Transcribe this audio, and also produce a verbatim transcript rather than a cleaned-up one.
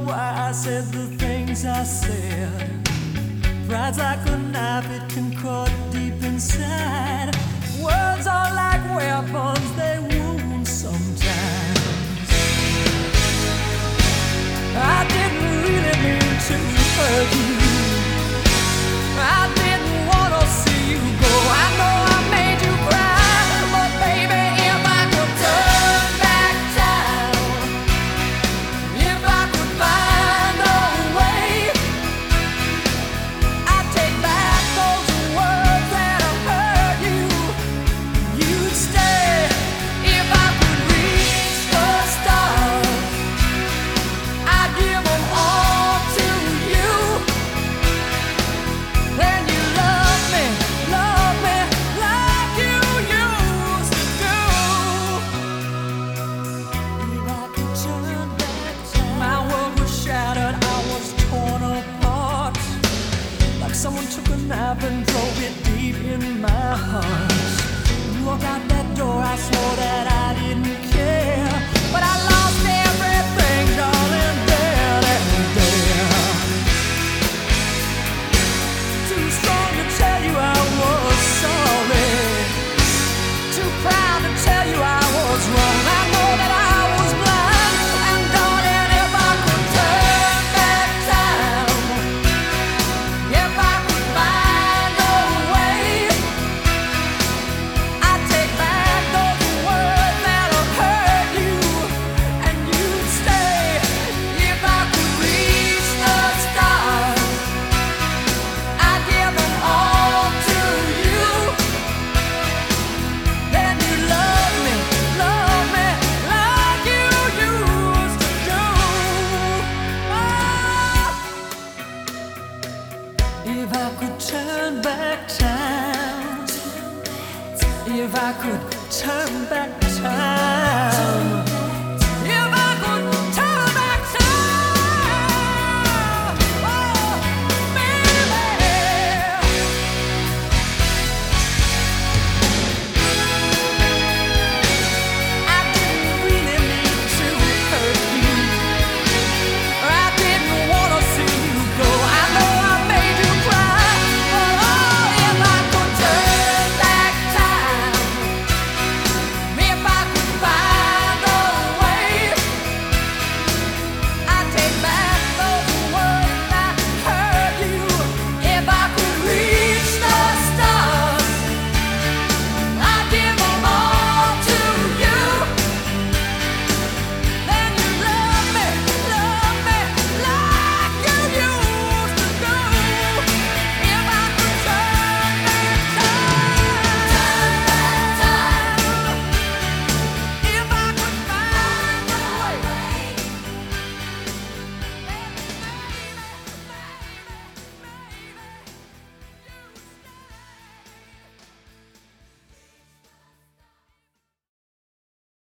why I said the things I said. Pride's like a knife, it can cut deep inside. Words are like weapons, they wound sometimes. I didn't really mean to hurt you. I didn't want to see you go. I know I made you cry, but baby, if I could turn back time, if I could find a way, I'd take back those words that have hurt you. You'd stay. If I could reach the stars, I'd give them all to you. Then you love me, love me like you used to do. If I could turn back time, my world was shattered, I was torn apart. Like someone took a knife and drove it deep in my heart. You walked out that door, I swore that I didn't care, but I lost everything, darling, there and there. Too strong to tell you I was sorry, too proud to tell you I was wrong. I know that I was blind, and darling, if I could turn back time, if I could find a way, I'd take back those words that have hurt you, and you'd stay. If I could reach the stars, I'd give them all to you. Then you love me, love me like you used to do. Oh. If I could turn back time, if I could turn back